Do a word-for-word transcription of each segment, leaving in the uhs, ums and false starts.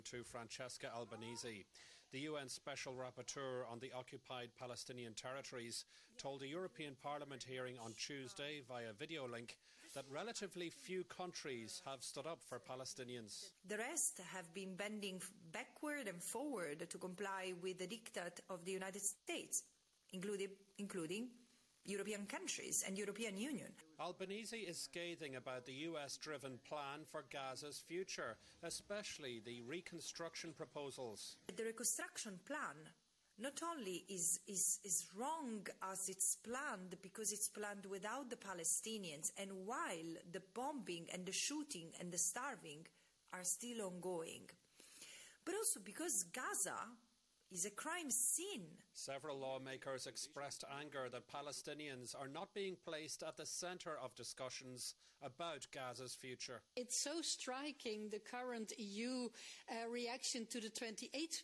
To Francesca Albanese. The U N Special Rapporteur on the occupied Palestinian territories told a European Parliament hearing on Tuesday via video link that relatively few countries have stood up for Palestinians. The rest have been bending backward and forward to comply with the diktat of the United States, including, including European countries and European Union. Albanese is scathing about the U S-driven plan for Gaza's future, especially the reconstruction proposals. The reconstruction plan not only is, is, is wrong as it's planned because it's planned without the Palestinians, and while the bombing and the shooting and the starving are still ongoing, but also because Gaza is a crime scene. Several lawmakers expressed anger that Palestinians are not being placed at the centre of discussions about Gaza's future. It's so striking, the current E U uh, reaction to the twenty-eight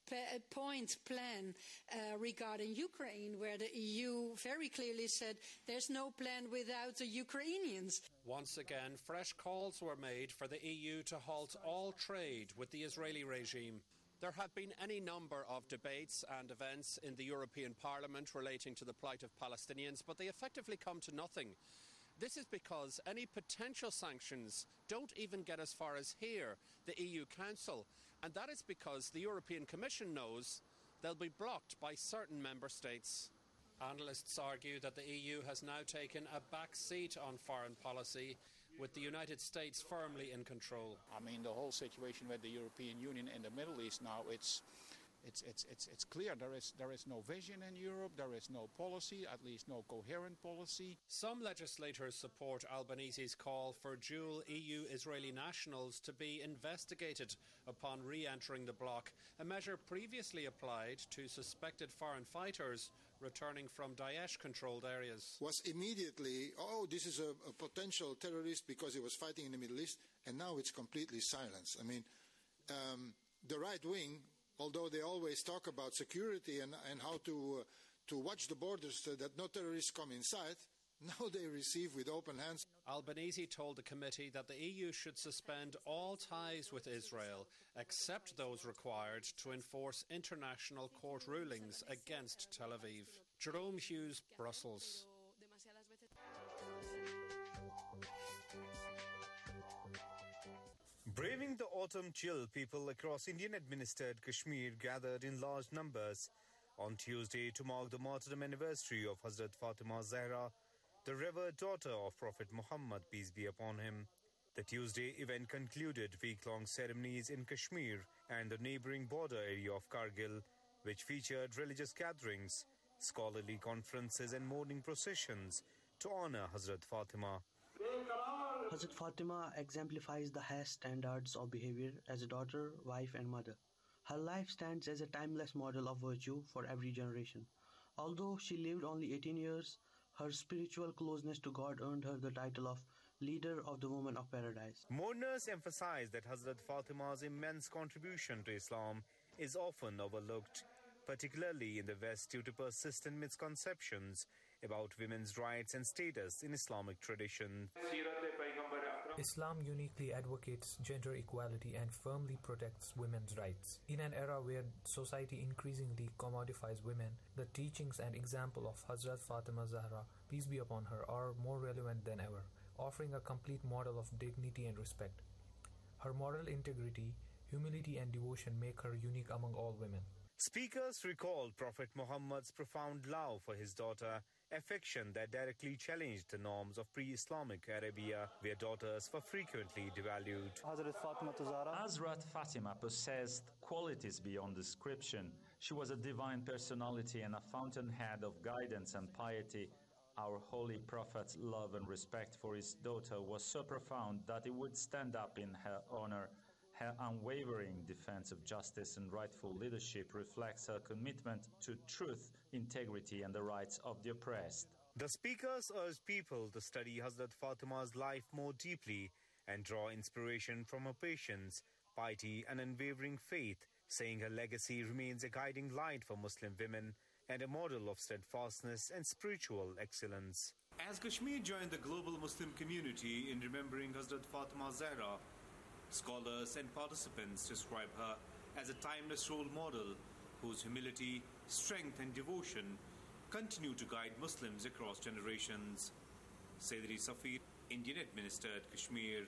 point plan uh, regarding Ukraine, where the E U very clearly said there's no plan without the Ukrainians. Once again, fresh calls were made for the E U to halt all trade with the Israeli regime. There have been any number of debates and events in the European Parliament relating to the plight of Palestinians, but they effectively come to nothing. This is because any potential sanctions don't even get as far as here, the E U Council, and that is because the European Commission knows they'll be blocked by certain member states. Analysts argue that the E U has now taken a back seat on foreign policy, with the United States firmly in control. I mean, the whole situation with the European Union in the Middle East now, it's it's it's it's it's clear there is there is no vision in Europe, there is no policy, at least no coherent policy. Some legislators support Albanese's call for dual E U-Israeli nationals to be investigated upon re-entering the bloc, a measure previously applied to suspected foreign fighters returning from Daesh-controlled areas. Was immediately, oh, this is a, a potential terrorist because he was fighting in the Middle East, and now it's completely silenced. I mean, um, the right wing, although they always talk about security and, and how to, uh, to watch the borders so that no terrorists come inside, now they receive with open hands. Albanese told the committee that the E U should suspend all ties with Israel, except those required to enforce international court rulings against Tel Aviv. Jerome Hughes, Brussels. Braving the autumn chill, people across Indian-administered Kashmir gathered in large numbers on Tuesday to mark the martyrdom anniversary of Hazrat Fatima Zahra, the revered daughter of Prophet Muhammad, peace be upon him. The Tuesday event concluded week-long ceremonies in Kashmir and the neighbouring border area of Kargil, which featured religious gatherings, scholarly conferences and mourning processions to honour Hazrat Fatima. Hazrat Fatima exemplifies the highest standards of behavior as a daughter, wife and mother. Her life stands as a timeless model of virtue for every generation. Although she lived only eighteen years, her spiritual closeness to God earned her the title of Leader of the Women of Paradise. Mourners emphasize that Hazrat Fatima's immense contribution to Islam is often overlooked, particularly in the West due to persistent misconceptions about women's rights and status in Islamic tradition. Islam uniquely advocates gender equality and firmly protects women's rights. In an era where society increasingly commodifies women, the teachings and example of Hazrat Fatima Zahra, peace be upon her, are more relevant than ever, offering a complete model of dignity and respect. Her moral integrity, humility and devotion make her unique among all women. Speakers recalled Prophet Muhammad's profound love for his daughter, affection that directly challenged the norms of pre-Islamic Arabia, where daughters were frequently devalued. Hazrat Fatima possessed qualities beyond description. She was a divine personality and a fountainhead of guidance and piety. Our Holy Prophet's love and respect for his daughter was so profound that he would stand up in her honor. Her unwavering defense of justice and rightful leadership reflects her commitment to truth, integrity and the rights of the oppressed. The speakers urged people to study Hazrat Fatima's life more deeply and draw inspiration from her patience, piety and unwavering faith, saying her legacy remains a guiding light for Muslim women and a model of steadfastness and spiritual excellence. As Kashmir joined the global Muslim community in remembering Hazrat Fatima Zahra, Scholars and participants describe her as a timeless role model whose humility, strength and devotion continue to guide Muslims across generations. Sayyidi Safir, Indian-administered Kashmir.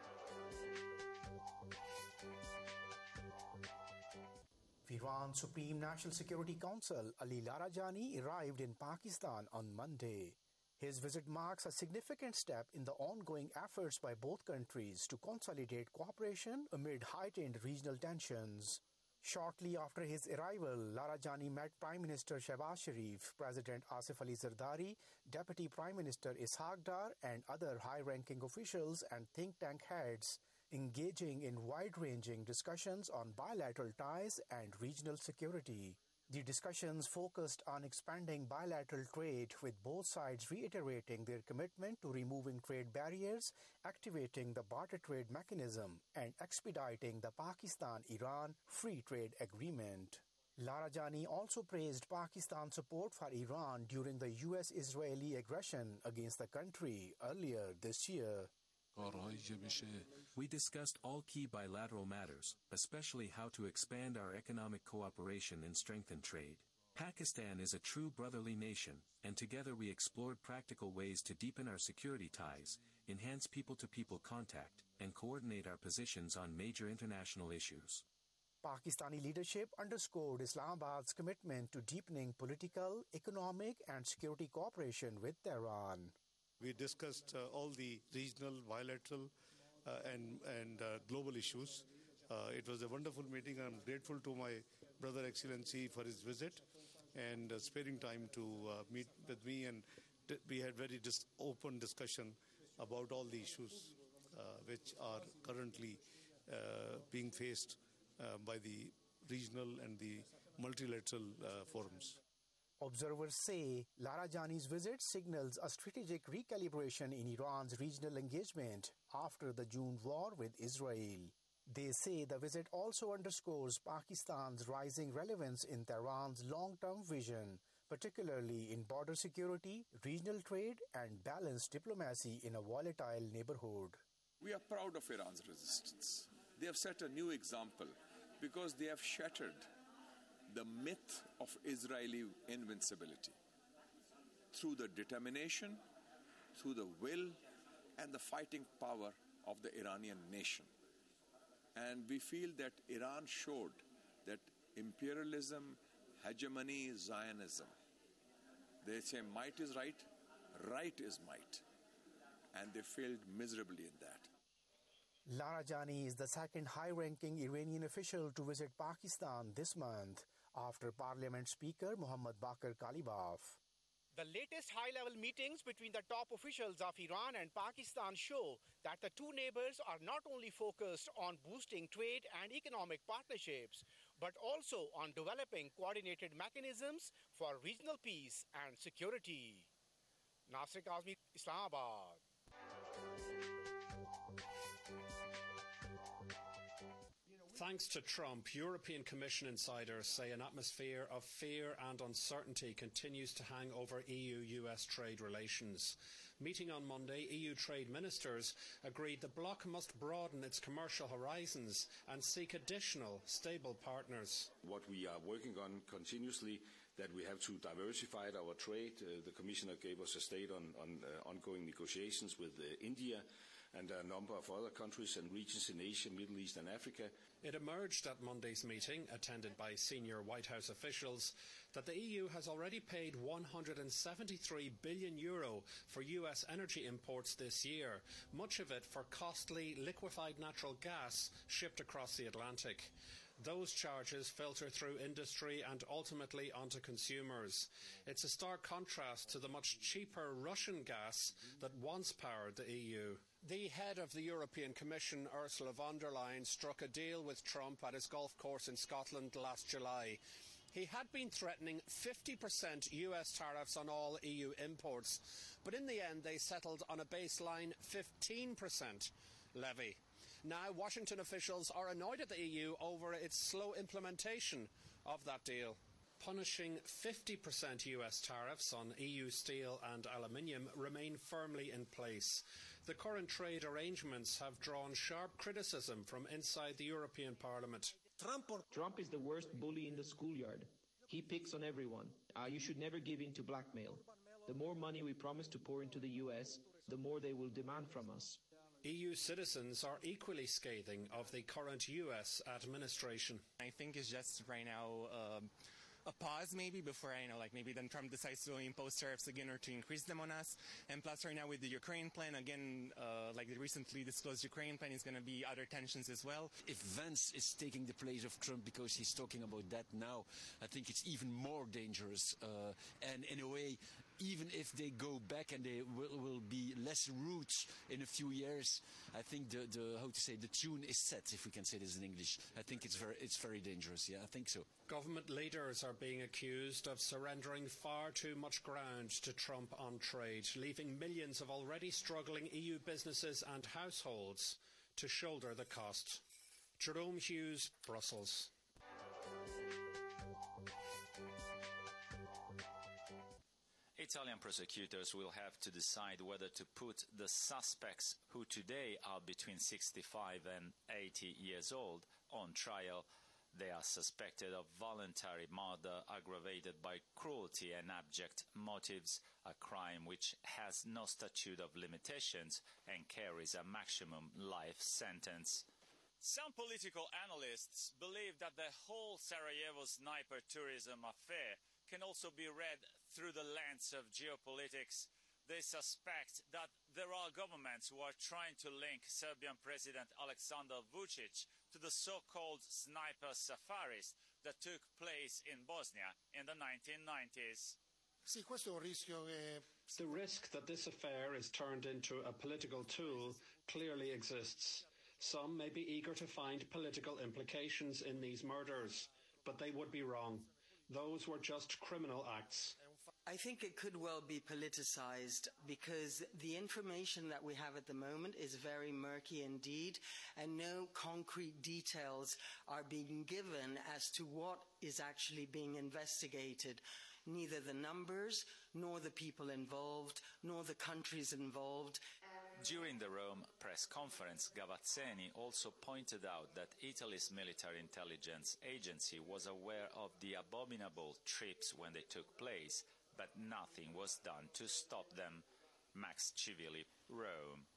Iran's Supreme National Security Council Ali Larijani arrived in Pakistan on Monday. His visit marks a significant step in the ongoing efforts by both countries to consolidate cooperation amid heightened regional tensions. Shortly after his arrival, Larijani met Prime Minister Shehbaz Sharif, President Asif Ali Zardari, Deputy Prime Minister Ishaq Dar, and other high-ranking officials and think tank heads, engaging in wide-ranging discussions on bilateral ties and regional security. The discussions focused on expanding bilateral trade, with both sides reiterating their commitment to removing trade barriers, activating the barter trade mechanism, and expediting the Pakistan-Iran Free Trade Agreement. Larijani also praised Pakistan's support for Iran during the U S-Israeli aggression against the country earlier this year. We discussed all key bilateral matters, especially how to expand our economic cooperation and strengthen trade. Pakistan is a true brotherly nation, and together we explored practical ways to deepen our security ties, enhance people-to-people contact, and coordinate our positions on major international issues. Pakistani leadership underscored Islamabad's commitment to deepening political, economic, and security cooperation with Tehran. We discussed uh, all the regional, bilateral, uh, and, and uh, global issues. Uh, it was a wonderful meeting. I'm grateful to my brother Excellency for his visit and uh, sparing time to uh, meet with me. And t- we had very dis- open discussion about all the issues uh, which are currently uh, being faced uh, by the regional and the multilateral uh, forums. Observers say Larijani's visit signals a strategic recalibration in Iran's regional engagement after the June war with Israel. They say the visit also underscores Pakistan's rising relevance in Tehran's long-term vision, particularly in border security, regional trade, and balanced diplomacy in a volatile neighborhood. We are proud of Iran's resistance. They have set a new example because they have shattered the myth of Israeli invincibility through the determination, through the will, and the fighting power of the Iranian nation. And we feel that Iran showed that imperialism, hegemony, Zionism, they say might is right, right is might. And they failed miserably in that. Larijani is the second high-ranking Iranian official to visit Pakistan this month, after Parliament Speaker Muhammad Baqir Kalibaf. The latest high-level meetings between the top officials of Iran and Pakistan show that the two neighbors are not only focused on boosting trade and economic partnerships, but also on developing coordinated mechanisms for regional peace and security. Nasir Kazmi, Islamabad. Thanks to Trump, European Commission insiders say an atmosphere of fear and uncertainty continues to hang over E U-U S trade relations. Meeting on Monday, E U trade ministers agreed the bloc must broaden its commercial horizons and seek additional stable partners. What we are working on continuously, that we have to diversify our trade. Uh, the Commissioner gave us a state on, on uh, ongoing negotiations with uh, India and a number of other countries and regions in Asia, Middle East and Africa. It emerged at Monday's meeting, attended by senior White House officials, that the E U has already paid one hundred seventy-three billion euro for U S energy imports this year, much of it for costly liquefied natural gas shipped across the Atlantic. Those charges filter through industry and ultimately onto consumers. It's a stark contrast to the much cheaper Russian gas that once powered the E U. The head of the European Commission, Ursula von der Leyen, struck a deal with Trump at his golf course in Scotland last July. He had been threatening fifty percent U S tariffs on all E U imports, but in the end they settled on a baseline fifteen percent levy. Now, Washington officials are annoyed at the E U over its slow implementation of that deal. punishing fifty percent U S tariffs on E U steel and aluminium remain firmly in place. The current trade arrangements have drawn sharp criticism from inside the European Parliament. Trump, or- Trump is the worst bully in the schoolyard. He picks on everyone. Uh, you should never give in to blackmail. The more money we promise to pour into the U S, the more they will demand from us. E U citizens are equally scathing of the current U S administration. I think it's just right now um, a pause maybe before, I know, like maybe then Trump decides to impose tariffs again or to increase them on us. And plus right now with the Ukraine plan, again, uh, like the recently disclosed Ukraine plan is going to be other tensions as well. If Vance is taking the place of Trump because he's talking about that now, I think it's even more dangerous. Uh, and in a way, even if they go back and they will, will be less roots in a few years, I think the, the how to say the tune is set, if we can say this in English. I think it's very it's very dangerous. Yeah, I think so. Government leaders are being accused of surrendering far too much ground to Trump on trade, leaving millions of already struggling E U businesses and households to shoulder the cost. Jerome Hughes, Brussels. Italian prosecutors will have to decide whether to put the suspects, who today are between sixty-five and eighty years old, on trial. They are suspected of voluntary murder aggravated by cruelty and abject motives, a crime which has no statute of limitations and carries a maximum life sentence. Some political analysts believe that the whole Sarajevo sniper tourism affair can also be read through the lens of geopolitics. They suspect that there are governments who are trying to link Serbian President Aleksandar Vučić to the so-called sniper safaris that took place in Bosnia in the nineteen nineties. Sì, questo è un rischio che... The risk that this affair is turned into a political tool clearly exists. Some may be eager to find political implications in these murders, but they would be wrong. Those were just criminal acts. I think it could well be politicized because the information that we have at the moment is very murky indeed, and no concrete details are being given as to what is actually being investigated. Neither the numbers, nor the people involved, nor the countries involved. During the Rome press conference, Gavazzeni also pointed out that Italy's military intelligence agency was aware of the abominable trips when they took place, but nothing was done to stop them. Max Civilli, Rome.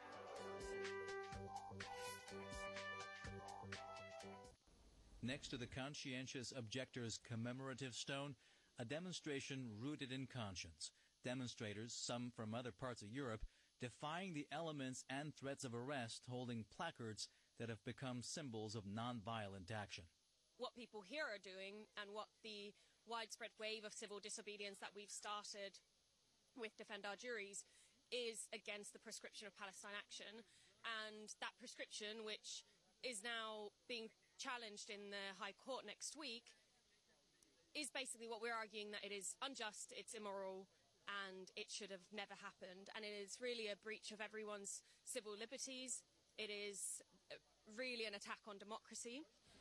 Next to the conscientious objectors' commemorative stone, a demonstration rooted in conscience. Demonstrators, some from other parts of Europe, defying the elements and threats of arrest, holding placards that have become symbols of nonviolent action. What people here are doing and what the widespread wave of civil disobedience that we've started with Defend Our Juries is against the prescription of Palestine Action, and that prescription, which is now being challenged in the High Court next week, is basically what we're arguing, that it is unjust, it's immoral, and it should have never happened. And it is really a breach of everyone's civil liberties. It is really an attack on democracy.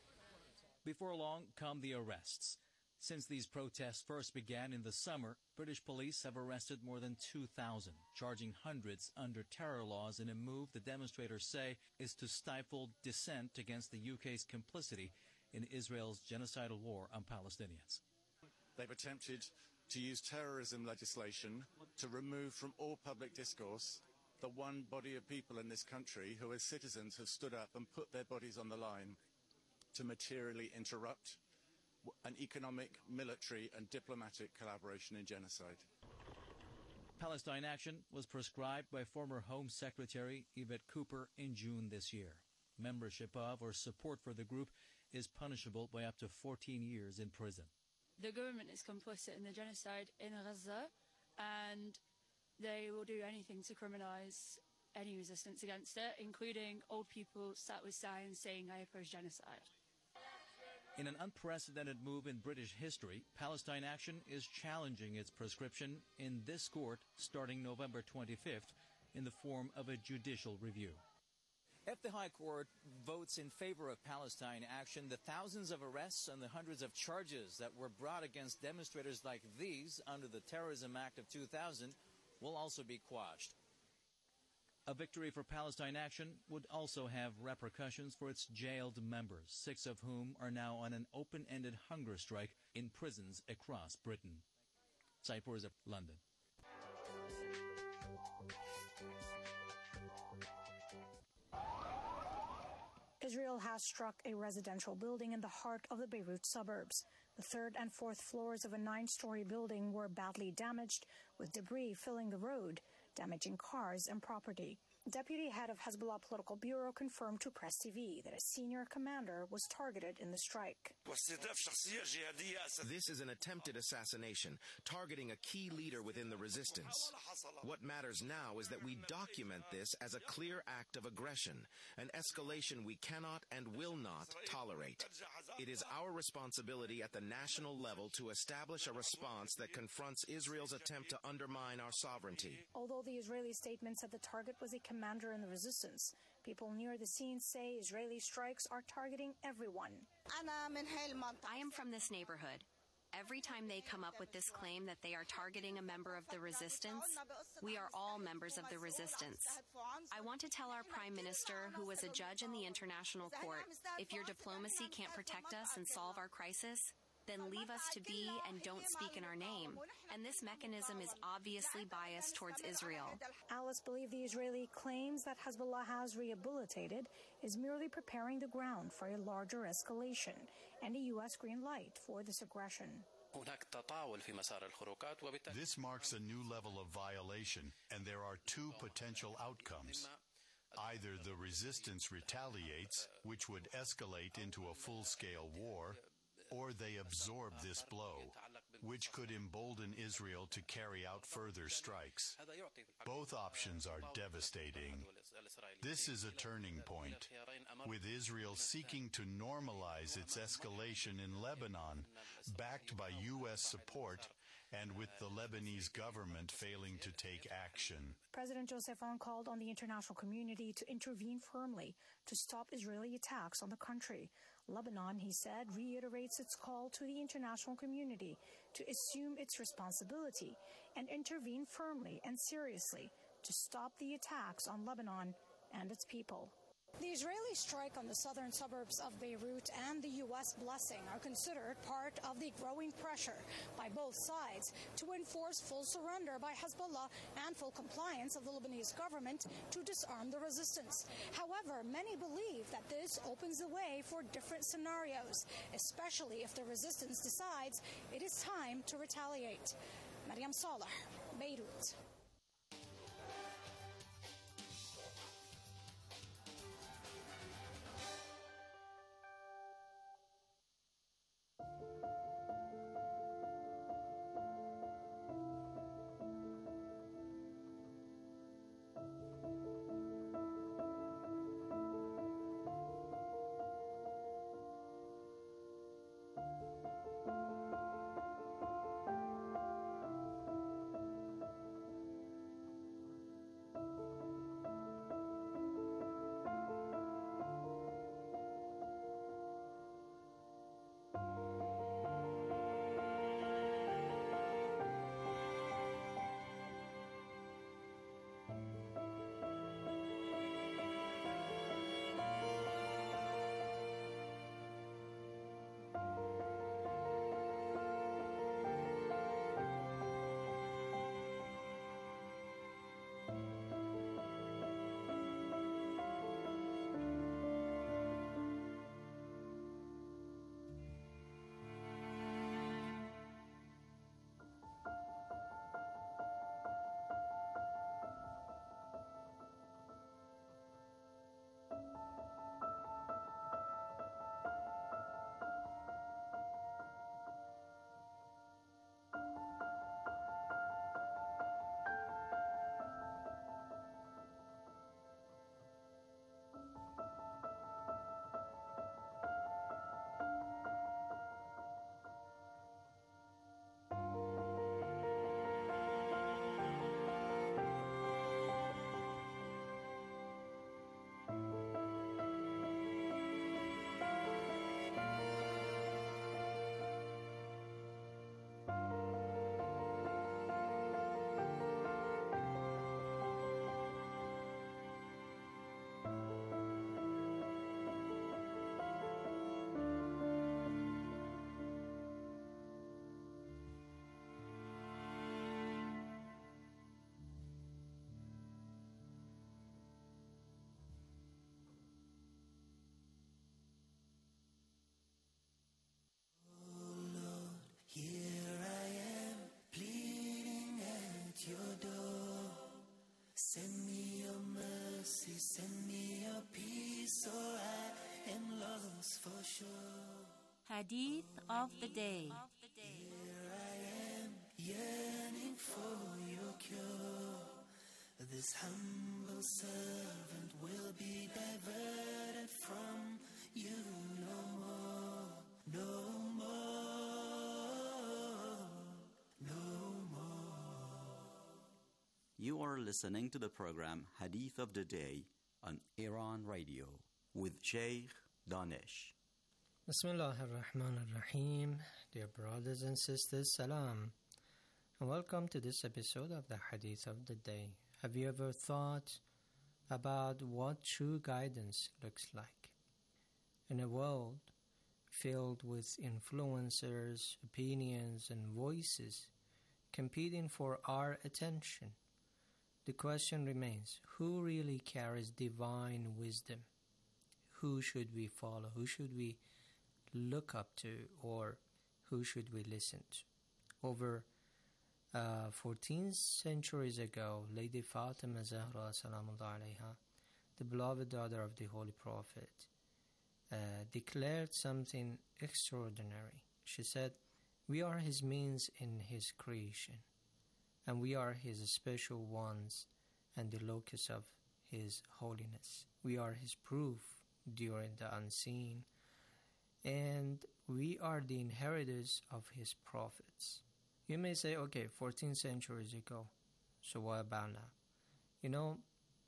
Before long come the arrests. Since these protests first began in the summer, British police have arrested more than two thousand, charging hundreds under terror laws in a move the demonstrators say is to stifle dissent against the U K's complicity in Israel's genocidal war on Palestinians. They've attempted to use terrorism legislation to remove from all public discourse the one body of people in this country who as citizens have stood up and put their bodies on the line to materially interrupt an economic, military and diplomatic collaboration in genocide. Palestine Action was proscribed by former Home Secretary Yvette Cooper in June this year. Membership of or support for the group is punishable by up to fourteen years in prison. The government is complicit in the genocide in Gaza, and they will do anything to criminalise any resistance against it, including old people sat with signs saying, "I oppose genocide." In an unprecedented move in British history, Palestine Action is challenging its prescription in this court starting November twenty-fifth in the form of a judicial review. If the High Court votes in favor of Palestine action, the thousands of arrests and the hundreds of charges that were brought against demonstrators like these under the Terrorism Act of two thousand will also be quashed. A victory for Palestine action would also have repercussions for its jailed members, six of whom are now on an open-ended hunger strike in prisons across Britain. Saipurza, London. Israel has struck a residential building in the heart of the Beirut suburbs. The third and fourth floors of a nine-story building were badly damaged, with debris filling the road, damaging cars and property. Deputy head of Hezbollah Political Bureau confirmed to Press T V that a senior commander was targeted in the strike. This is an attempted assassination, targeting a key leader within the resistance. What matters now is that we document this as a clear act of aggression, an escalation we cannot and will not tolerate. It is our responsibility at the national level to establish a response that confronts Israel's attempt to undermine our sovereignty. Although the Israeli statement said the target was a commander in the resistance, people near the scene say Israeli strikes are targeting everyone. I am from this neighborhood. Every time they come up with this claim that they are targeting a member of the resistance, we are all members of the resistance. I want to tell our Prime Minister, who was a judge in the International Court, if your diplomacy can't protect us and solve our crisis, then leave us to be and don't speak in our name. And this mechanism is obviously biased towards Israel. Alice believes the Israeli claims that Hezbollah has rehabilitated is merely preparing the ground for a larger escalation and a U S green light for this aggression. This marks a new level of violation, and there are two potential outcomes. Either the resistance retaliates, which would escalate into a full-scale war, or they absorb this blow, which could embolden Israel to carry out further strikes. Both options are devastating. This is a turning point, with Israel seeking to normalize its escalation in Lebanon, backed by U S support, and with the Lebanese government failing to take action. President Joseph Aoun called on the international community to intervene firmly to stop Israeli attacks on the country. Lebanon, he said, reiterates its call to the international community to assume its responsibility and intervene firmly and seriously to stop the attacks on Lebanon and its people. The Israeli strike on the southern suburbs of Beirut and the U S blessing are considered part of the growing pressure by both sides to enforce full surrender by Hezbollah and full compliance of the Lebanese government to disarm the resistance. However, many believe that this opens the way for different scenarios, especially if the resistance decides it is time to retaliate. Mariam Saleh, Beirut. at your door. Send me your mercy, send me your peace, or I am lost for sure. Hadith of the Day. Here I am, yearning for your cure. This humble servant will be diverted from you no more, no more, no more. You are listening to the program Hadith of the Day on Iran Radio with Sheikh Danish. Bismillah ar-Rahman ar-Rahim. Dear brothers and sisters, salam, and welcome to this episode of the Hadith of the Day. Have you ever thought about what true guidance looks like? In a world filled with influencers, opinions, and voices competing for our attention, the question remains, who really carries divine wisdom? Who should we follow? Who should we look up to, or who should we listen to? Over uh, fourteen centuries ago, Lady Fatima Zahra Salamullah alayha, the beloved daughter of the Holy Prophet, uh, declared something extraordinary. She said, "We are his means in his creation, and we are his special ones and the locus of his holiness. We are his proof during the unseen, and we are the inheritors of his prophets." You may say, okay, fourteen centuries ago, so what about now? You know,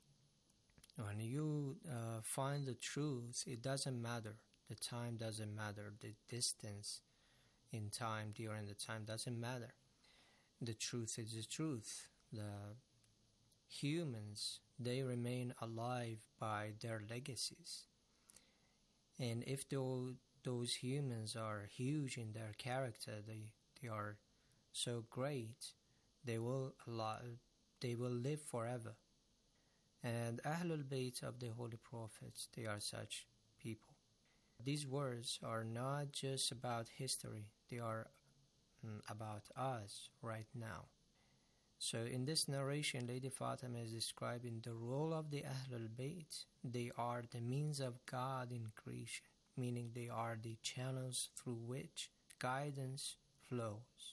when you uh, find the truth, it doesn't matter. The time doesn't matter. The distance in time during the time doesn't matter. The truth is the truth. The humans, they remain alive by their legacies. And if those, those humans are huge in their character, they, they are so great, they will alive, they will live forever. And Ahlul Bayt of the Holy Prophets, they are such people. These words are not just about history, they are mm, about us right now. So in this narration, Lady Fatima is describing the role of the Ahlul Bayt. They are the means of God in creation, meaning they are the channels through which guidance flows.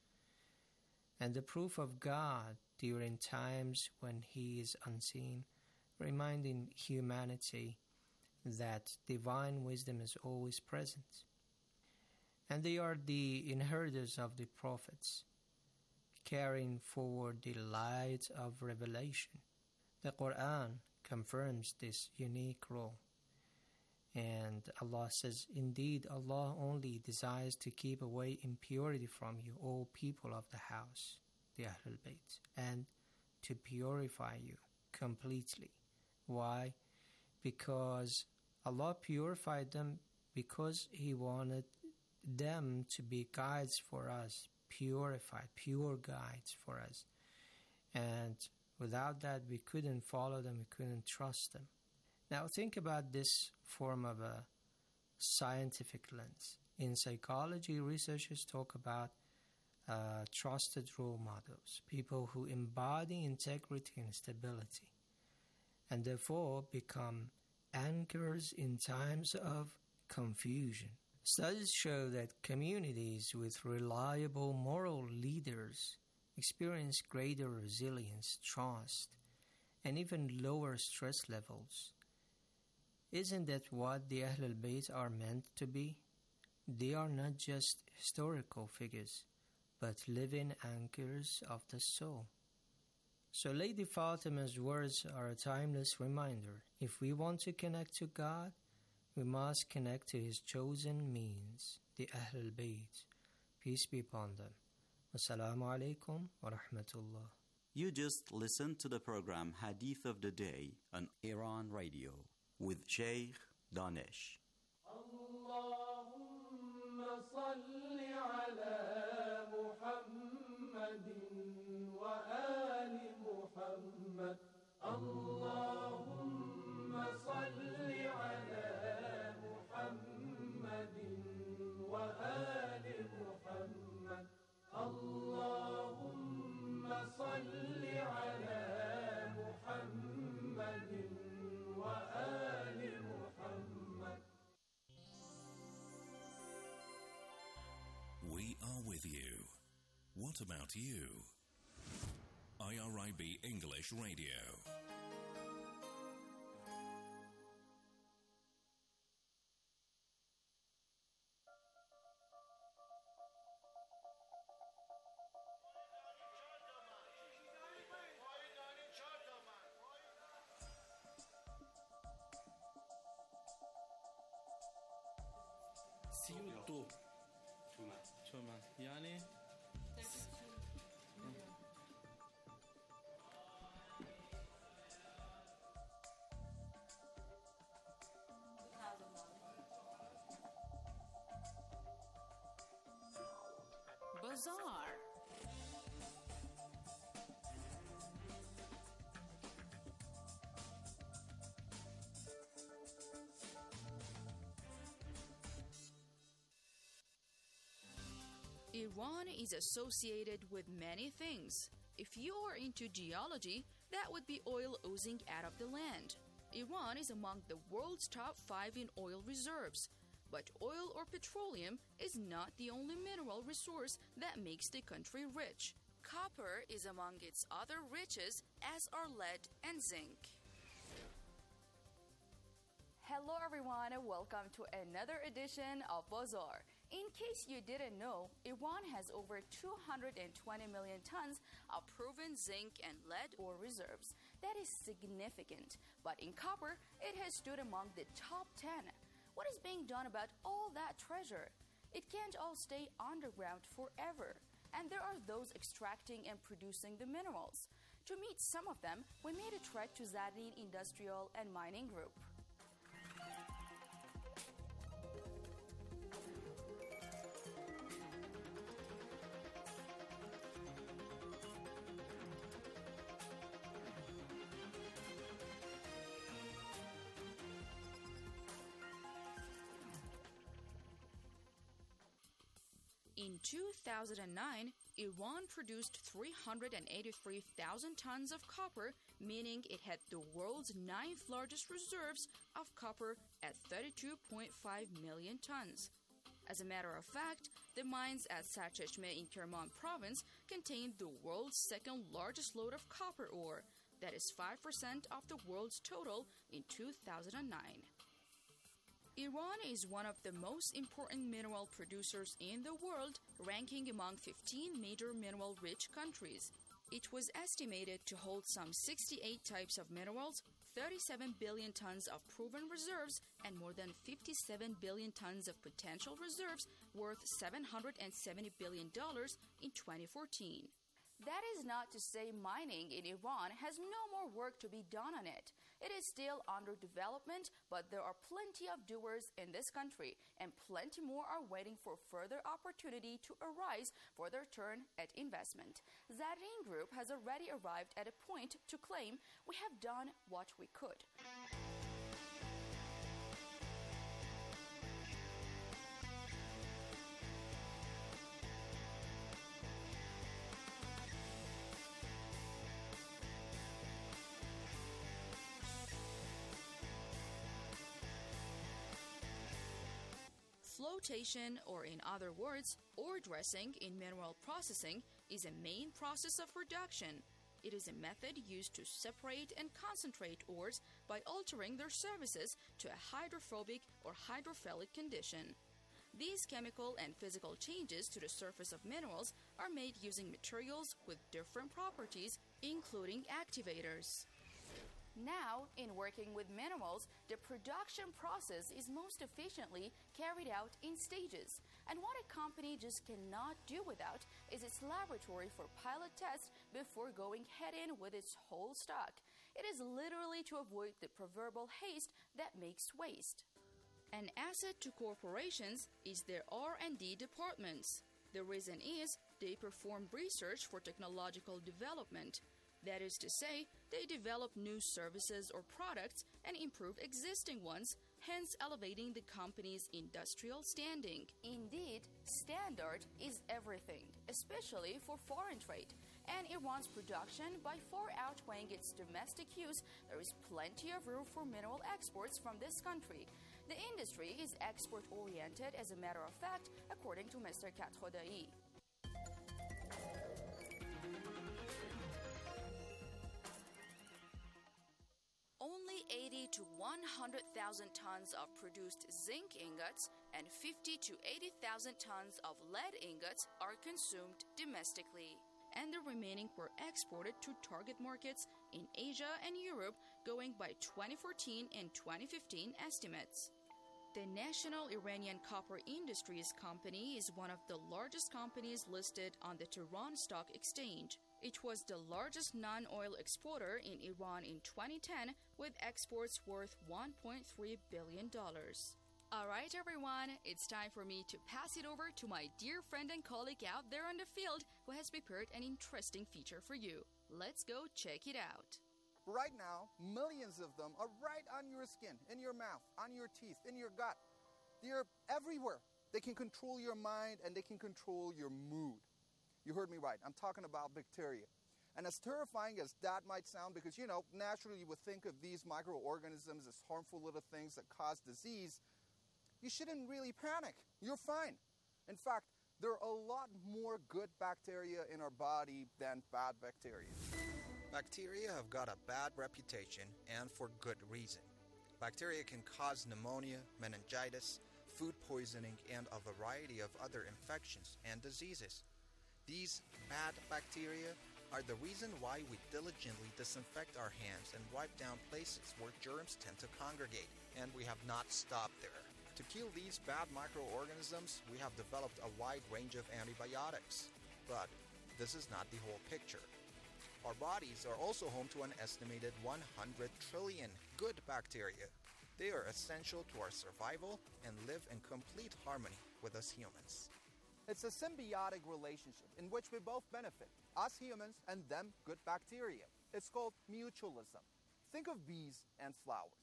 And the proof of God during times when He is unseen, reminding humanity that divine wisdom is always present. And they are the inheritors of the prophets, carrying forward the light of revelation. The Quran confirms this unique role. And Allah says, "Indeed, Allah only desires to keep away impurity from you, O people of the house, the Ahlul Bayt, and to purify you completely." Why? Because Allah purified them because He wanted them to be guides for us, purified, pure guides for us. And without that, we couldn't follow them, we couldn't trust them. Now think about this form of a scientific lens. In psychology, researchers talk about uh, trusted role models, people who embody integrity and stability, and therefore become anchors in times of confusion. Studies show that communities with reliable moral leaders experience greater resilience, trust, and even lower stress levels. Isn't that what the Ahlul Bayt are meant to be? They are not just historical figures, but living anchors of the soul. So Lady Fatima's words are a timeless reminder. If we want to connect to God, we must connect to His chosen means, the Ahlul Bayt. Peace be upon them. Wassalamu alaikum wa rahmatullah. You just listened to the program Hadith of the Day on Iran Radio with Sheikh Danish. Allahumma salli ala Muhammadin wa ali Muhammad. Allahumma salli ala Muhammadin wa ali Muhammad. Allahumma salli are with you. What about you? I R I B English Radio. سيوتو تومان يعني Bazaar. Iran is associated with many things. If you are into geology, that would be oil oozing out of the land. Iran is among the world's top five in oil reserves. But oil or petroleum is not the only mineral resource that makes the country rich. Copper is among its other riches, as are lead and zinc. Hello everyone and welcome to another edition of Bazaar. In case you didn't know, Iran has over two hundred twenty million tons of proven zinc and lead ore reserves. That is significant, but in copper, it has stood among the top ten. What is being done about all that treasure? It can't all stay underground forever, and there are those extracting and producing the minerals. To meet some of them, we made a trek to Zahrin Industrial and Mining Group. In two thousand nine, Iran produced three hundred eighty-three thousand tons of copper, meaning it had the world's ninth largest reserves of copper at thirty-two point five million tons. As a matter of fact, the mines at Sarcheshmeh in Kerman province contained the world's second largest load of copper ore, that is five percent of the world's total in two thousand nine. Iran is one of the most important mineral producers in the world, ranking among fifteen major mineral-rich countries. It was estimated to hold some sixty-eight types of minerals, thirty-seven billion tons of proven reserves, and more than fifty-seven billion tons of potential reserves worth seven hundred seventy billion dollars in twenty fourteen. That is not to say mining in Iran has no more work to be done on it. It is still under development, but there are plenty of doers in this country, and plenty more are waiting for further opportunity to arise for their turn at investment. Zahrin Group has already arrived at a point to claim we have done what we could. Flotation, or in other words, ore dressing in mineral processing, is a main process of reduction. It is a method used to separate and concentrate ores by altering their surfaces to a hydrophobic or hydrophilic condition. These chemical and physical changes to the surface of minerals are made using materials with different properties, including activators. Now, in working with minerals, the production process is most efficiently carried out in stages. And what a company just cannot do without is its laboratory for pilot tests before going head-in with its whole stock. It is literally to avoid the proverbial haste that makes waste. An asset to corporations is their R and D departments. The reason is they perform research for technological development. That is to say, they develop new services or products and improve existing ones, hence elevating the company's industrial standing. Indeed, standard is everything, especially for foreign trade. And Iran's production, by far outweighing its domestic use, there is plenty of room for mineral exports from this country. The industry is export-oriented, as a matter of fact, according to Mister Kathodai. Only eighty to one hundred thousand tons of produced zinc ingots and fifty to eighty thousand tons of lead ingots are consumed domestically, and the remaining were exported to target markets in Asia and Europe, going by twenty fourteen and twenty fifteen estimates. The National Iranian Copper Industries Company is one of the largest companies listed on the Tehran Stock Exchange. It was the largest non-oil exporter in Iran in twenty ten, with exports worth one point three billion dollars. All right, everyone, it's time for me to pass it over to my dear friend and colleague out there on the field who has prepared an interesting feature for you. Let's go check it out. Right now, millions of them are right on your skin, in your mouth, on your teeth, in your gut. They're everywhere. They can control your mind and they can control your mood. You heard me right. I'm talking about bacteria. And as terrifying as that might sound, because, you know, naturally you would think of these microorganisms as harmful little things that cause disease, you shouldn't really panic. You're fine. In fact, there are a lot more good bacteria in our body than bad bacteria. Bacteria have got a bad reputation, and for good reason. Bacteria can cause pneumonia, meningitis, food poisoning, and a variety of other infections and diseases. These bad bacteria are the reason why we diligently disinfect our hands and wipe down places where germs tend to congregate, and we have not stopped there. To kill these bad microorganisms, we have developed a wide range of antibiotics. But this is not the whole picture. Our bodies are also home to an estimated one hundred trillion good bacteria. They are essential to our survival and live in complete harmony with us humans. It's a symbiotic relationship in which we both benefit, us humans and them good bacteria. It's called mutualism. Think of bees and flowers.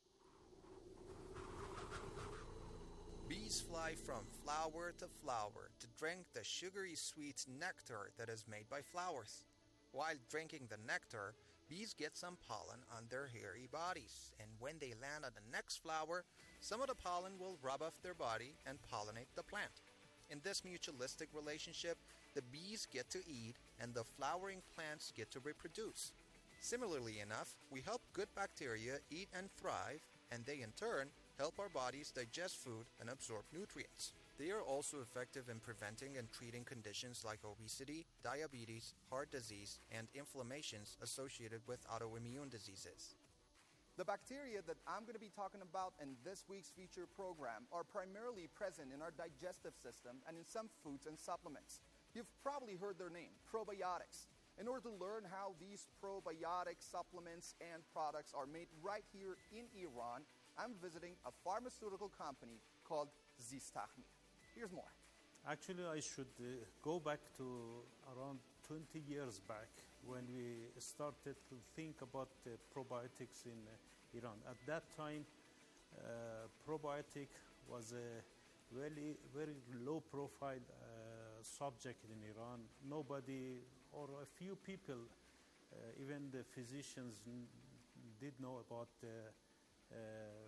Bees fly from flower to flower to drink the sugary sweet nectar that is made by flowers. While drinking the nectar, bees get some pollen on their hairy bodies, and when they land on the next flower, some of the pollen will rub off their body and pollinate the plant. In this mutualistic relationship, the bees get to eat and the flowering plants get to reproduce. Similarly enough, we help good bacteria eat and thrive, and they in turn help our bodies digest food and absorb nutrients. They are also effective in preventing and treating conditions like obesity, diabetes, heart disease, and inflammations associated with autoimmune diseases. The bacteria that I'm going to be talking about in this week's feature program are primarily present in our digestive system and in some foods and supplements. You've probably heard their name, probiotics. In order to learn how these probiotic supplements and products are made right here in Iran, I'm visiting a pharmaceutical company called Zistachmir. Here's more. Actually, I should uh, go back to around twenty years back when we started to think about uh, probiotics in uh, Iran. At that time, uh, probiotic was a very, very low-profile uh, subject in Iran. Nobody, or a few people, uh, even the physicians, n- did know about the uh,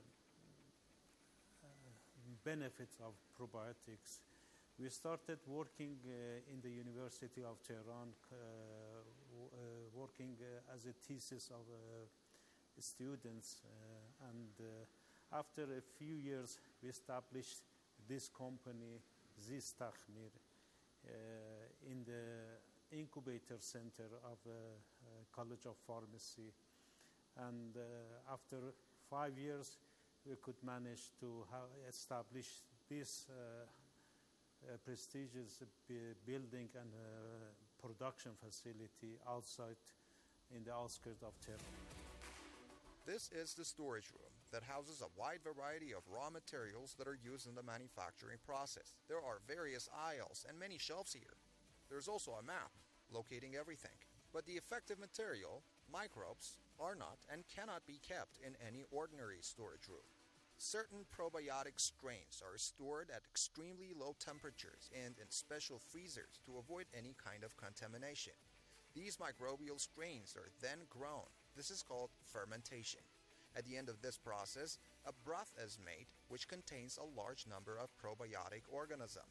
benefits of probiotics. We started working uh, in the University of Tehran, uh, w- uh, working uh, as a thesis of uh, students, uh, and uh, after a few years, we established this company, Zistachmir, uh, in the incubator center of uh, uh, College of Pharmacy. And uh, after five years, we could manage to ha- establish this uh, uh, prestigious b- building and uh, production facility outside in the outskirts of Tehran. This is the storage room that houses a wide variety of raw materials that are used in the manufacturing process. There are various aisles and many shelves here. There's also a map locating everything. But the effective material, microbes, are not and cannot be kept in any ordinary storage room. Certain probiotic strains are stored at extremely low temperatures and in special freezers to avoid any kind of contamination. These microbial strains are then grown. This is called fermentation. At the end of this process, a broth is made which contains a large number of probiotic organisms.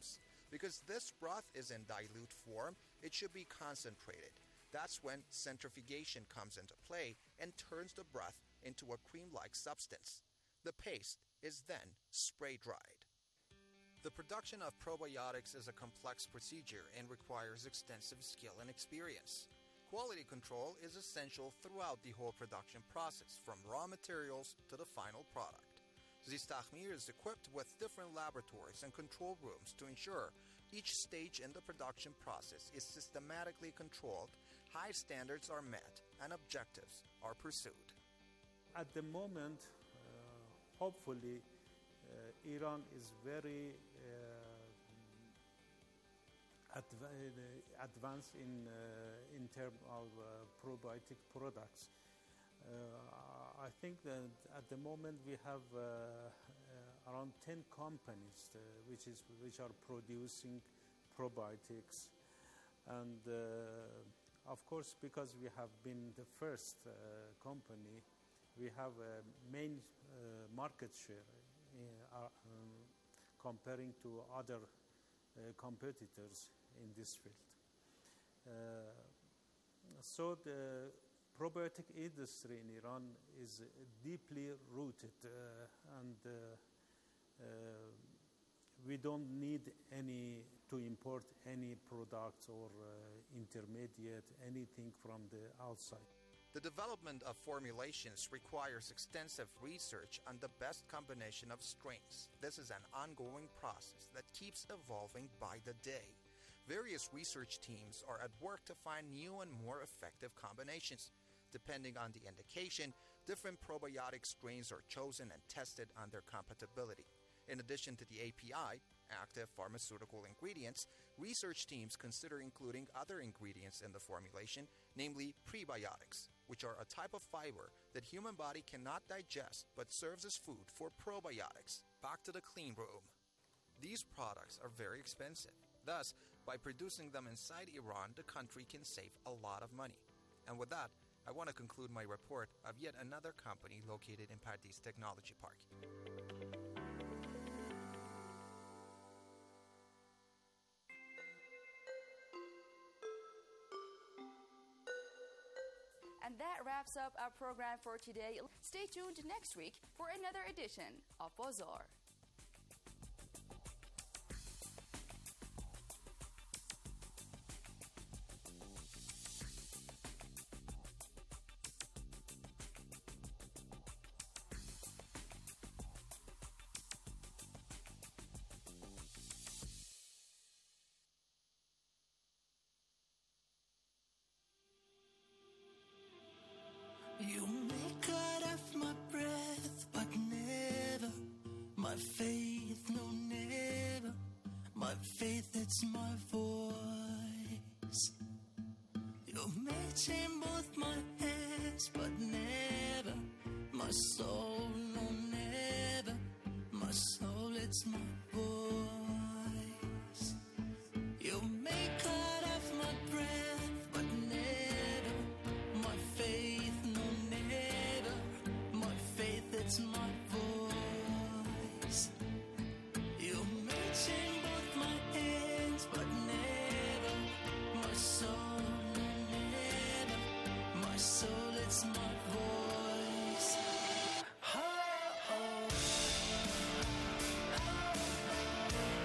Because this broth is in dilute form, it should be concentrated. That's when centrifugation comes into play and turns the broth into a cream-like substance. The paste is then spray-dried. The production of probiotics is a complex procedure and requires extensive skill and experience. Quality control is essential throughout the whole production process, from raw materials to the final product. Zistachmir is equipped with different laboratories and control rooms to ensure each stage in the production process is systematically controlled, high standards are met, and objectives are pursued. At the moment, uh, hopefully, uh, Iran is very uh, adv- advanced in, uh, in terms of uh, probiotic products. Uh, I think that at the moment we have uh, uh, around ten companies uh, which is which are producing probiotics, and uh, of course, because we have been the first uh, company, we have a main uh, market share in, uh, um, comparing to other uh, competitors in this field. Uh, so the probiotic industry in Iran is deeply rooted, uh, and uh, uh, we don't need any to import any products or uh, intermediate, anything from the outside. The development of formulations requires extensive research on the best combination of strains. This is an ongoing process that keeps evolving by the day. Various research teams are at work to find new and more effective combinations. Depending on the indication, different probiotic strains are chosen and tested on their compatibility. In addition to the A P I, active pharmaceutical ingredients, research teams consider including other ingredients in the formulation, namely prebiotics, which are a type of fiber that human body cannot digest but serves as food for probiotics. Back to the clean room. These products are very expensive. Thus, by producing them inside Iran, the country can save a lot of money. And with that, I want to conclude my report of yet another company located in Pardees Technology Park. And that wraps up our program for today. Stay tuned next week for another edition of Bazaar. You may cut off my breath, but never my faith, no, never my faith, it's my voice. You may chain both my hands, but never my soul, no, never my soul, it's my voice. You may cut off my breath, but never my faith. It's my voice. You may chain both my hands, but never my soul, never my soul, it's my voice. Oh, oh, oh, oh.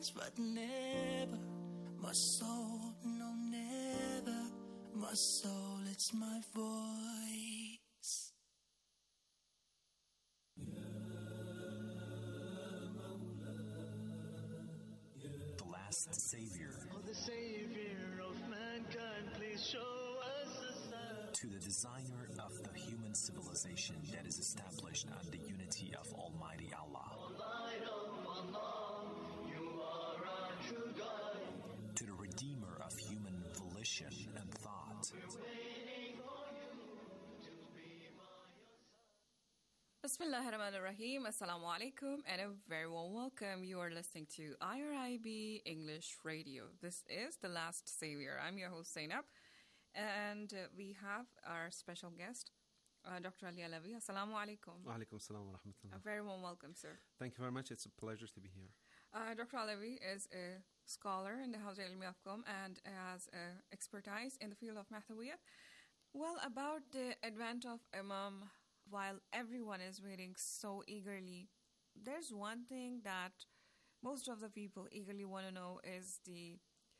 but never my soul, no, never my soul, it's my voice. The last savior. Oh, the savior of mankind, please show us a sign. To the designer of the human civilization that is established on the unity of Almighty Allah. Light of Allah, you are our true God. To the redeemer of human volition and thought. Bismillahirrahmanirrahim. Assalamu alaikum and a very warm welcome. You are listening to I R I B English Radio. This is The Last Savior. I'm your host Zainab, and uh, we have our special guest, uh, Doctor Ali Alavi. Assalamu alaikum. Wa alaikum assalam wa rahmatullah. A very warm welcome, sir. Thank you very much. It's a pleasure to be here. Uh, Doctor Alavi is a scholar in the Hawza Ilmi of Qom and has uh, expertise in the field of Mathawiyah. Well, about the advent of Imam, while everyone is waiting so eagerly, there's one thing that most of the people eagerly want to know is the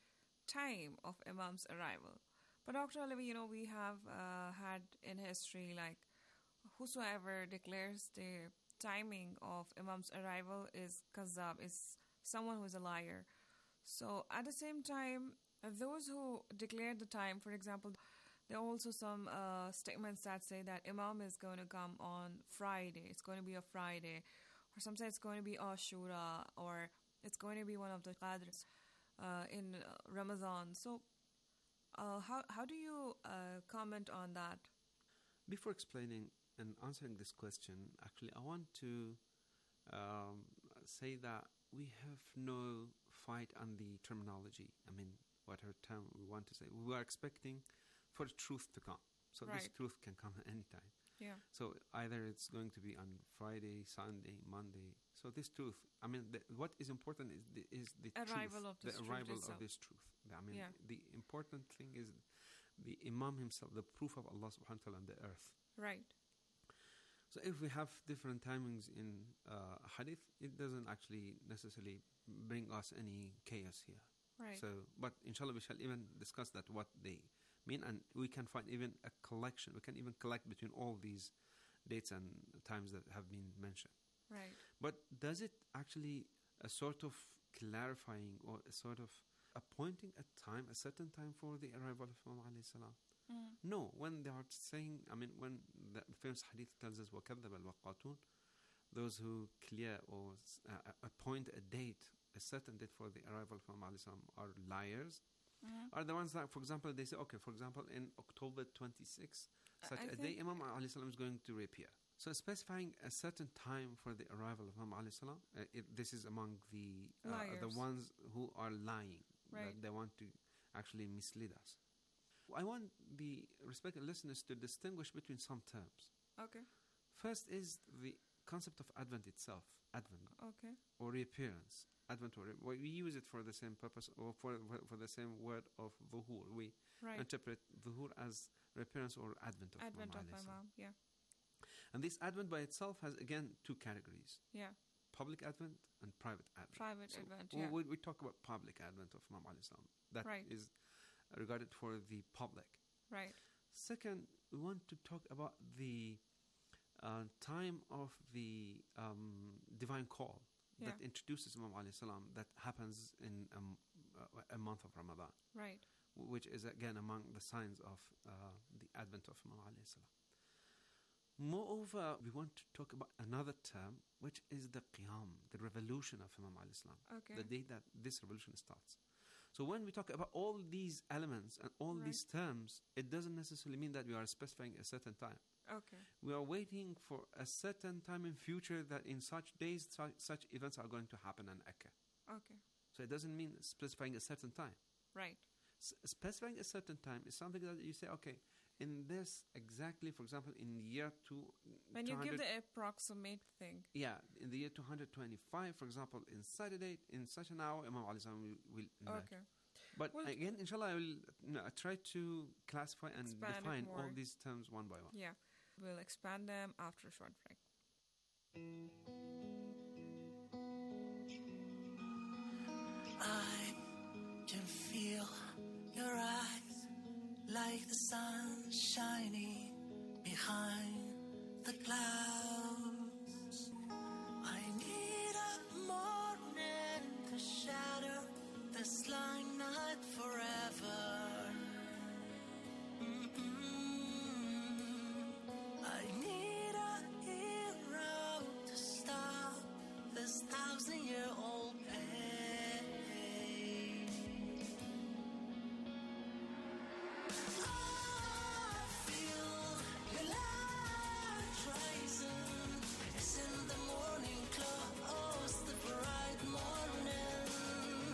time of Imam's arrival. But Doctor Alavi, you know, we have uh, had in history, like, whosoever declares the timing of Imam's arrival is Kazzab, is someone who is a liar. So at the same time, those who declare the time, for example, there are also some uh, statements that say that Imam is going to come on Friday. It's going to be a Friday. Or sometimes it's going to be Ashura. Or it's going to be one of the Qadrs uh, in Ramadan. So uh, how, how do you uh, comment on that? Before explaining and answering this question, actually, I want to um, say that we have no fight on the terminology. I mean, whatever term we want to say. We are expecting for the truth to come. So right. This truth can come at any time. Yeah. So either it's going to be on Friday, Sunday, Monday. So this truth, I mean, the, what is important is the, is the arrival truth, of this the truth arrival itself. of this truth. I mean, yeah. the important thing is the Imam himself, the proof of Allah subhanahu wa ta'ala on the earth. Right. So if we have different timings in uh, hadith, it doesn't actually necessarily bring us any chaos here. Right. So, but inshallah we shall even discuss that, what they mean, and we can find even a collection. We can even collect between all these dates and times that have been mentioned. Right. But does it actually a sort of clarifying or a sort of appointing a time, a certain time for the arrival of Imam alayhi salam? Mm. No, when they are saying, I mean, when the famous hadith tells us, وَكَذَّبَ الْوَقَّاتُونَ, those who clear or uh, appoint a date, a certain date for the arrival of Imam alayhi salam are liars. Mm-hmm. Are the ones that, for example, they say, okay, for example, in October twenty-sixth, such I a day, Imam alayhi salam is going to reappear. So specifying a certain time for the arrival of Imam alayhi salam, uh, it, this is among the uh, the ones who are lying, right. that they want to actually mislead us. I want the respected listeners to distinguish between some terms. Okay. First is the concept of Advent itself, Advent, okay, or reappearance. Advent, or re- we use it for the same purpose, or for for the same word of Dhuhur. We right. interpret Dhuhur as reappearance or Advent of Advent Imam of Imam, yeah. And this Advent by itself has, again, two categories. Yeah. Public Advent and private Advent. Private so Advent, yeah. We, we talk about public Advent of Imam alayhi salam. That right. is regarded for the public. Right. Second, we want to talk about the uh, time of the um, divine call yeah. that introduces Imam alayhi salam, that happens in um, uh, a month of Ramadan. Right. W- which is, again, among the signs of uh, the advent of Imam alayhi salam. Moreover, we want to talk about another term, which is the Qiyam, the revolution of Imam alayhi salam, okay. the day that this revolution starts. So when we talk about all these elements and all right. these terms, it doesn't necessarily mean that we are specifying a certain time. Okay. We are waiting for a certain time in future that in such days, such, such events are going to happen and occur. Okay. So it doesn't mean specifying a certain time. Right. S- specifying a certain time is something that you say, okay, in this exactly, for example, in the year two... When you give the approximate thing. Yeah, in the year two hundred twenty-five, for example, in Saturday, in such an hour, Imam alayhi salam will, will emerge. Okay. But well, again, inshallah, I will no, I try to classify and define all these terms one by one. Yeah. We'll expand them after a short break. I can feel your eyes like the sun shining behind the clouds. I need a morning to shatter this long night forever. I need a hero to stop this thousand-year-old pain. I feel your light rising. It's in the morning close, the bright morning.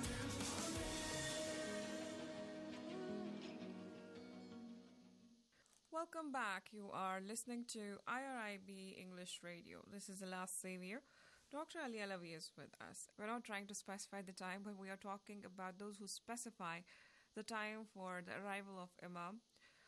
Welcome back. You are listening to I R I B English Radio. This is the last Savior. Doctor Ali Alawi is with us. We're not trying to specify the time, but we are talking about those who specify the time for the arrival of Imam.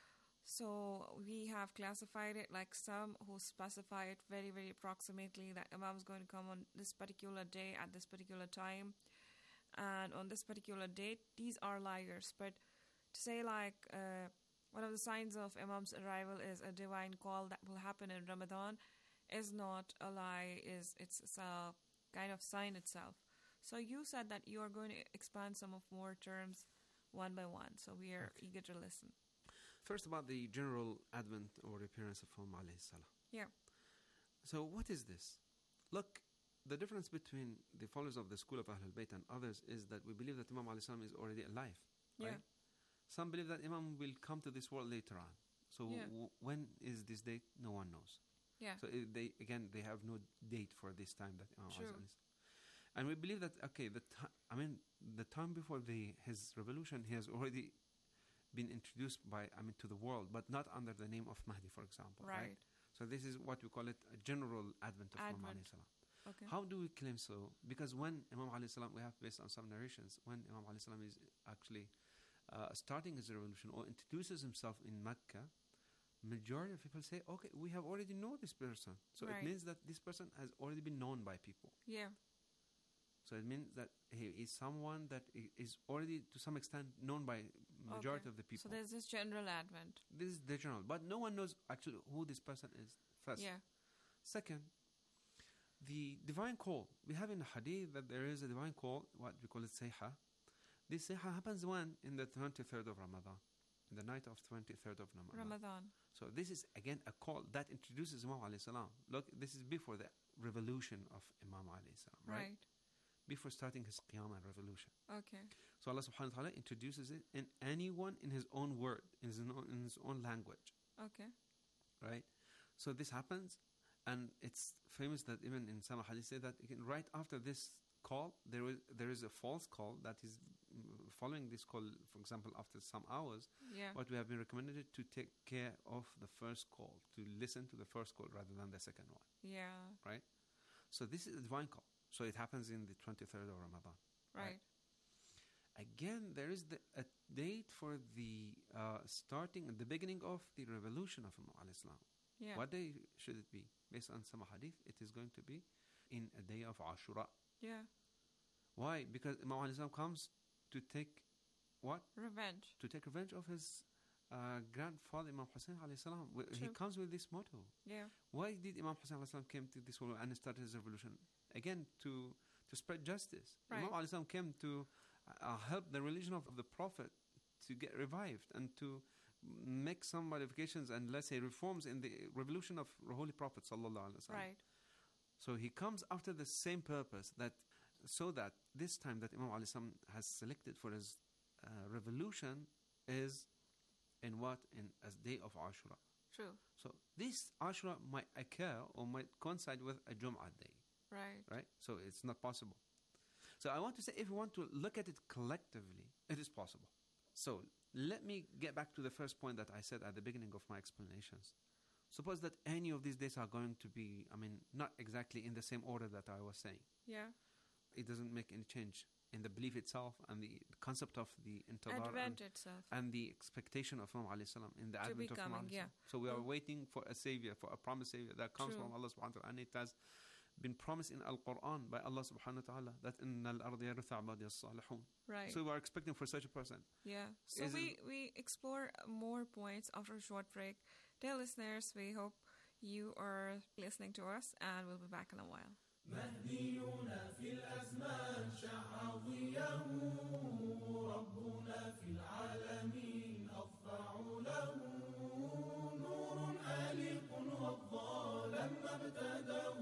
So we have classified it like some who specify it very, very approximately that Imam is going to come on this particular day at this particular time and on this particular date. These are liars. But to say like uh, one of the signs of Imam's arrival is a divine call that will happen in Ramadan is not a lie, is it's, it's a kind of sign itself. So you said that you are going to expand some of more terms one by one. So we are okay. eager to listen. First, about the general advent or appearance of Imam alayhi salam. Yeah. So what is this? Look, the difference between the followers of the school of Ahlul Bayt and others is that we believe that Imam alayhi salam is already alive. Right? Yeah. Some believe that Imam will come to this world later on. So Yeah. w- when is this date? No one knows. Yeah. So uh, they again they have no date for this time that Imam True. alayhi salam is. And we believe that okay, the ti- I mean the time before the his revolution, he has already been introduced by I mean to the world, but not under the name of Mahdi, for example. Right. Right. So this is what we call it a general advent of Imam Advent. alayhi salam. Okay. How do we claim so? Because when Imam alayhi salam, we have based on some narrations, when Imam alayhi salam is actually uh, starting his revolution or introduces himself in Mecca, majority of people say, okay, we have already know this person. So Right. it means that this person has already been known by people. Yeah. So it means that he is someone that i- is already to some extent known by majority Okay. of the people. So there's this general advent. This is the general, but no one knows actually who this person is first. Yeah. Second, the divine call. We have in Hadith that there is a divine call, what we call it Sayha. This Sayha happens when? In the twenty-third of Ramadan. In the night of twenty-third of Ramadan. Ramadan. So this is again a call that introduces Imam alayhi salam. Look, this is before the revolution of Imam alayhi salam, right? Right. Before starting his Qiyam and revolution. Okay. So Allah subhanahu wa ta'ala introduces it in anyone in his own word, in his own, in his own language, Okay. right? So this happens, and it's famous that even in some hadith say that again, right after this call, there is there is a false call that is mm, following this call. For example, after some hours, Yeah. what we have been recommended to take care of the first call, to listen to the first call rather than the second one, Yeah. right? So this is a divine call. So it happens in the twenty-third of Ramadan. Right. Again, there is the, a date for the uh, starting, the beginning of the revolution of Imam alayhi salam. Yeah. What day should it be? Based on some hadith, it is going to be in a day of Ashura. Yeah. Why? Because Imam alayhi salam comes to take what? Revenge. To take revenge of his uh, grandfather Imam Hussein alayhi salam. Wh- He True. comes with this motto. Yeah. Why did Imam Hussein alayhi salam came to this world and started his revolution? Again, to to spread justice. Right. Imam alayhi salam came to uh, help the religion of, of the Prophet to get revived and to make some modifications and, let's say, reforms in the revolution of the Holy Prophet sallallahu alaihi wasallam. Right. So he comes after the same purpose, that so that this time that Imam alayhi salam has selected for his uh, revolution is in what? In a day of Ashura. True. So this Ashura might occur or might coincide with a Jum'ah day. Right. Right? So it's not possible. So I want to say, if we want to look at it collectively, it is possible. So let me get back to the first point that I said at the beginning of my explanations. Suppose that any of these days are going to be, I mean, not exactly in the same order that I was saying. Yeah. It doesn't make any change in the belief itself and the concept of the intidar Advent and, itself. and the expectation of Imam alayhi salam in the To advent be of Imam coming, alayhi yeah. salam. So we are Mm. waiting for a savior, for a promised savior that comes True. from Allah subhanahu wa ta'ala, and it has been promised in Al-Quran by Allah subhanahu wa ta'ala, that إِنَّ الْأَرْضِ يَرِثُهَا عِبَادِيَ الصَّالِحُونَ. Right. So we are expecting for such a person. Yeah. So Is we, we explore more points after a short break. Dear listeners, we hope you are listening to us, and we'll be back in a while. مهديون في الأزمان شع ضياه ربنا في العالمين أضفع له نور آلق وضى لما ابتداه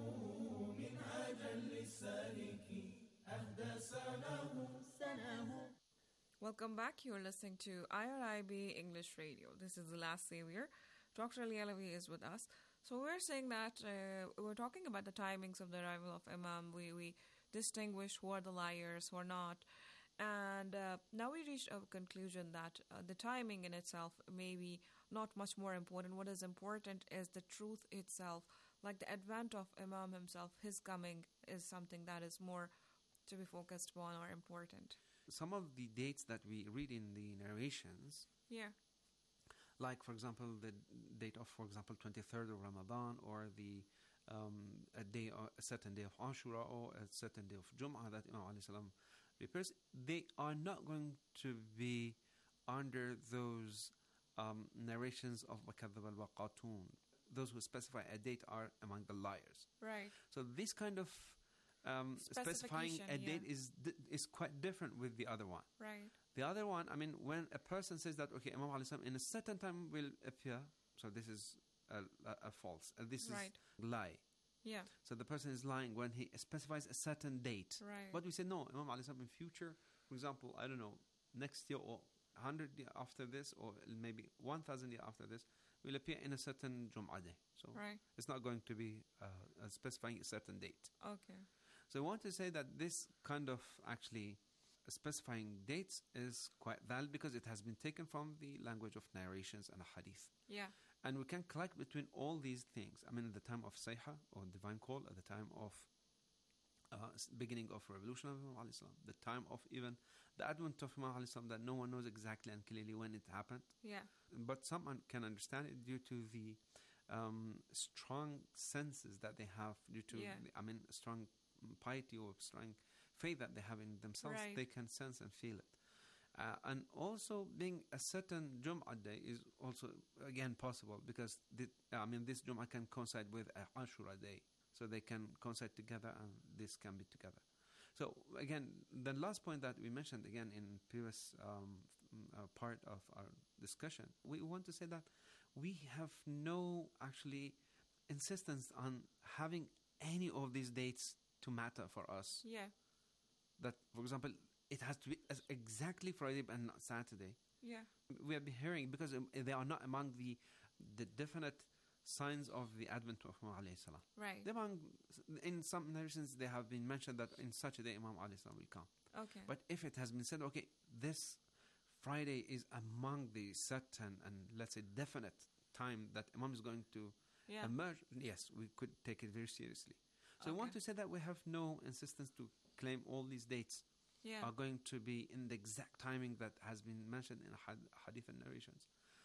منهاجا للسالك أهدى سناه سناه. Welcome back. You're listening to I R I B English Radio. This is the last savior. Doctor Ali Alavi is with us. So we're saying that uh, we're talking about the timings of the arrival of Imam. We we distinguish who are the liars, who are not. And uh, now we reached a conclusion that uh, the timing in itself may be not much more important. What is important is the truth itself. Like the advent of Imam himself, his coming is something that is more to be focused on or important. Some of the dates that we read in the narrations, yeah, like for example the date of, for example, twenty-third of Ramadan, or the um, a day, or a certain day of Ashura, or a certain day of Jum'ah that Imam alayhi salam appears, they are not going to be under those um, narrations of Wakadhab al-Waqatun. Those who specify a date are among the liars. Right. So this kind of um, specifying a date yeah. is d- is quite different with the other one. Right. The other one, I mean, when a person says that, okay, Imam alayhi salam in a certain time will appear, so this is a, a, a false. Uh, this right. is lie. Yeah. So the person is lying when he specifies a certain date. Right. But we say, no, Imam alayhi salam in future, for example, I don't know, next year or one hundred years after this, or maybe one thousand years after this, will appear in a certain Jum'ah day. So right. it's not going to be uh, uh, specifying a certain date. Okay. So I want to say that this kind of actually specifying dates is quite valid because it has been taken from the language of narrations and hadith. Yeah. And we can collect between all these things. I mean, at the time of Sayha, or divine call, at the time of uh, beginning of revolution of Imam alayhi salam, the time of even the advent of Imam alayhi salam, that no one knows exactly and clearly when it happened. Yeah. But some un- can understand it due to the um, strong senses that they have, due to, yeah. the, I mean, strong piety or strong faith that they have in themselves. Right. They can sense and feel it. Uh, and also being a certain Jum'ah day is also, again, possible because, the, I mean, this Jum'ah can coincide with a Ashura day. So they can coincide together and this can be together. So, again, the last point that we mentioned, again, in previous um, uh, part of our discussion, we want to say that we have no, actually, insistence on having any of these dates to matter for us. Yeah. That, for example, it has to be as exactly Friday and not Saturday. Yeah. We have been hearing, because um, they are not among the the definite signs of the advent of Imam alayhi salam. Right. They're among, in some narrations, they have been mentioned that in such a day Imam alayhi salam will come. Okay. But if it has been said, okay, this Friday is among the certain and, let's say, definite time that Imam is going to yeah. emerge, yes, we could take it very seriously. So okay. I want to say that we have no insistence to claim all these dates yeah. are going to be in the exact timing that has been mentioned in hadith and narrations.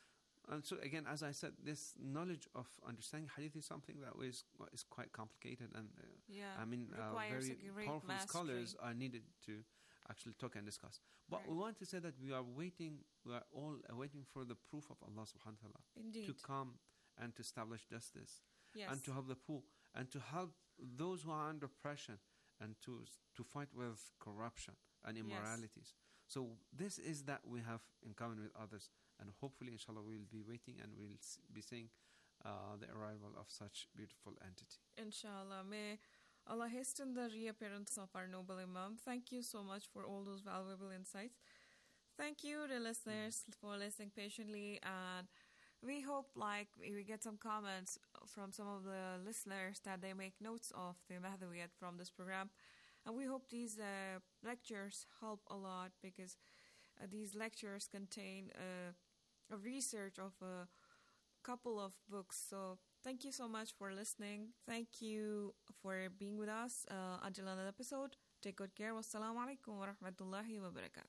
And so again, as I said, this knowledge of understanding hadith is something that is, is quite complicated, and uh, yeah. I mean, uh, very powerful mastery. Scholars are needed to actually talk and discuss. But right. we want to say that we are waiting, we are all waiting for the proof of Allah subhanahu wa ta'ala Indeed. to come and to establish justice, yes. and to help the poor, and to help those who are under pressure, and to to fight with corruption and immoralities. Yes. So this is that we have in common with others, and hopefully, inshallah, we will be waiting and we will be seeing uh, the arrival of such beautiful entity. Inshallah. May Allah hasten the reappearance of our noble Imam. Thank you so much for all those valuable insights. Thank you, the listeners, mm. for listening patiently, and we hope, like, we get some comments from some of the listeners that they make notes of the Mahdawiyat from this program. And we hope these uh, lectures help a lot, because uh, these lectures contain uh, a research of a couple of books. So thank you so much for listening. Thank you for being with us uh, until another episode. Take good care. Wassalamu alaikum wa rahmatullahi wa barakatuh.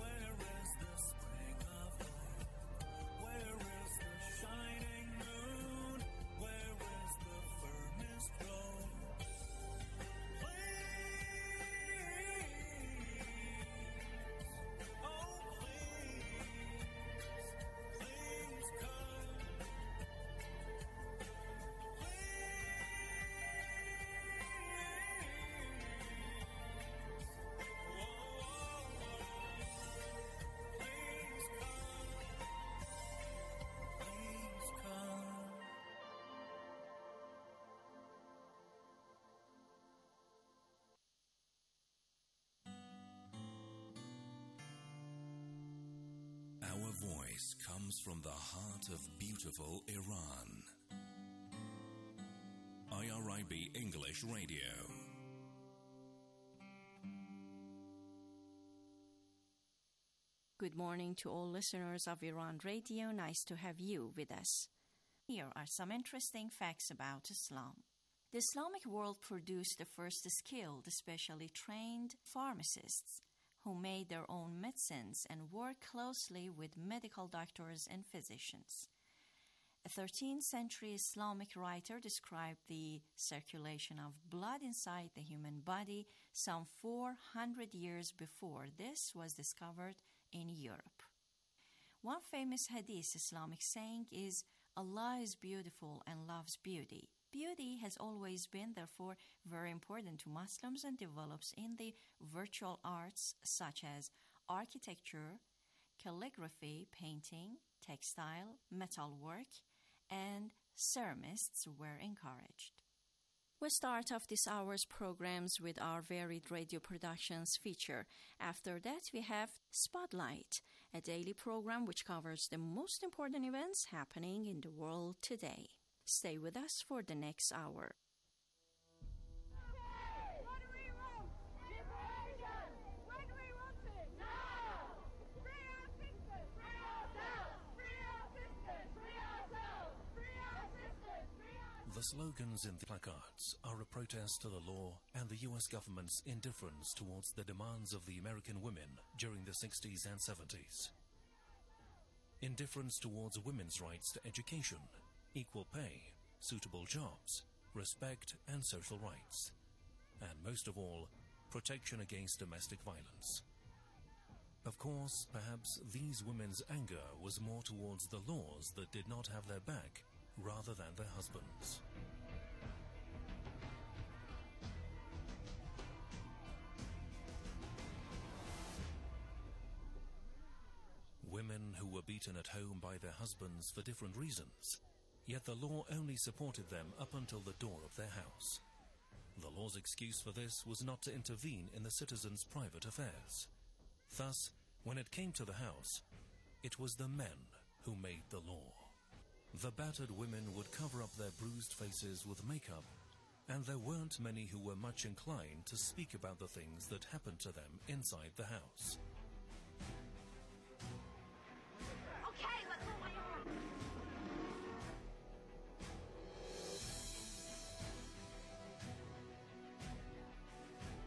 Where is the spring of light? Where is the shining moon? voice comes from the heart of beautiful Iran. I R I B English Radio. Good morning to all listeners of Iran Radio. Nice to have you with us. Here are some interesting facts about Islam. The Islamic world produced the first skilled, specially trained pharmacists who made their own medicines and worked closely with medical doctors and physicians. A thirteenth century Islamic writer described the circulation of blood inside the human body some four hundred years before this was discovered in Europe. One famous Hadith Islamic saying is, Allah is beautiful and loves beauty. Beauty has always been, therefore, very important to Muslims and develops in the virtual arts such as architecture, calligraphy, painting, textile, metalwork, and ceramists were encouraged. We start off this hour's programs with our varied radio productions feature. After that, we have Spotlight, a daily program which covers the most important events happening in the world today. Stay with us for the next hour. The slogans in the placards are a protest to the law and the U S government's indifference towards the demands of the American women during the sixties and seventies. Indifference towards women's rights to education, equal pay, suitable jobs, respect and social rights. And most of all, protection against domestic violence. Of course, perhaps these women's anger was more towards the laws that did not have their back rather than their husbands. Women who were beaten at home by their husbands for different reasons, yet the law only supported them up until the door of their house. The law's excuse for this was not to intervene in the citizens' private affairs. Thus, when it came to the house, it was the men who made the law. The battered women would cover up their bruised faces with makeup, and there weren't many who were much inclined to speak about the things that happened to them inside the house.